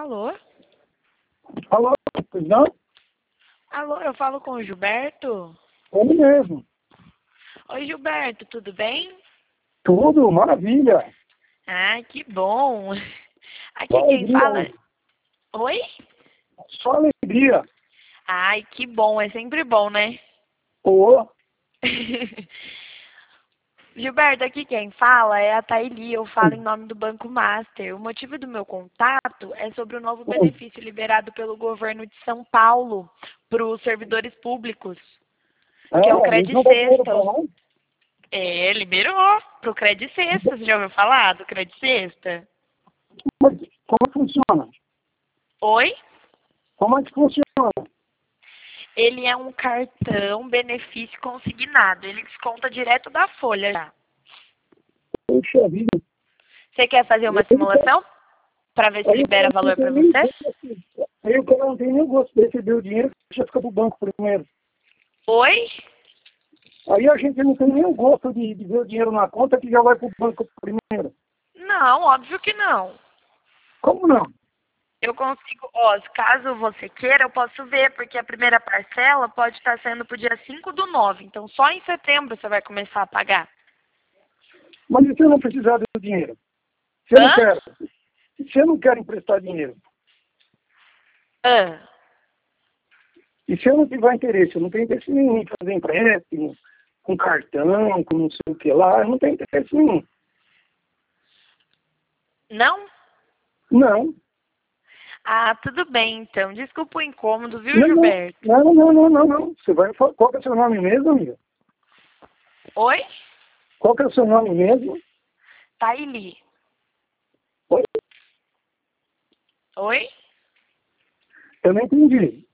Alô? Alô, pois não? Alô, eu falo com o Gilberto? Ele mesmo. Oi, Gilberto, tudo bem? Tudo, maravilha. Ah, que bom. Só Aqui quem fala... alegria, Oi? só alegria. Ai, que bom, é sempre bom, né? Ô, Gilberto, aqui quem fala é a Thaili, eu falo em nome do Banco Master. O motivo do meu contato é sobre o novo benefício liberado pelo governo de São Paulo para os servidores públicos, que é o eles Cred não dão dinheiro Sexta. pra nós? É, liberou pro Cred Sexta. Você já ouviu falar do Cred Sexta? Mas como é que funciona? Oi? Como é que funciona? Ele é um cartão benefício consignado. Ele desconta direto da folha já. Puxa vida. Você quer fazer uma simulação para ver se Aí o cara libera não valor tem para nem você? gosto. Aí o cara não tem nem gosto de receber o dinheiro, já fica pro banco primeiro. Oi? Aí a gente não tem nem o gosto de ver o dinheiro na conta que já vai pro banco primeiro. Não, óbvio que não. Como não? Eu consigo, ó, caso você queira, eu posso ver, porque a primeira parcela pode estar sendo pro dia 5/9. Então só em setembro você vai começar a pagar. Mas e se eu não precisar do dinheiro? Se eu não Hã? quero? Se eu não quero emprestar dinheiro? Hã? E se eu não tiver interesse, eu não tenho interesse nenhum em fazer empréstimo, com cartão, com não sei o que lá, eu não tenho interesse nenhum. Não? Não, Ah, tudo bem então. Desculpa o incômodo, viu, não, não, Gilberto? não, não, não, não, não. Você vai, qual que é o seu nome mesmo, amiga? Oi? Qual que é o seu nome mesmo? Taili. Oi? Oi? Eu não entendi.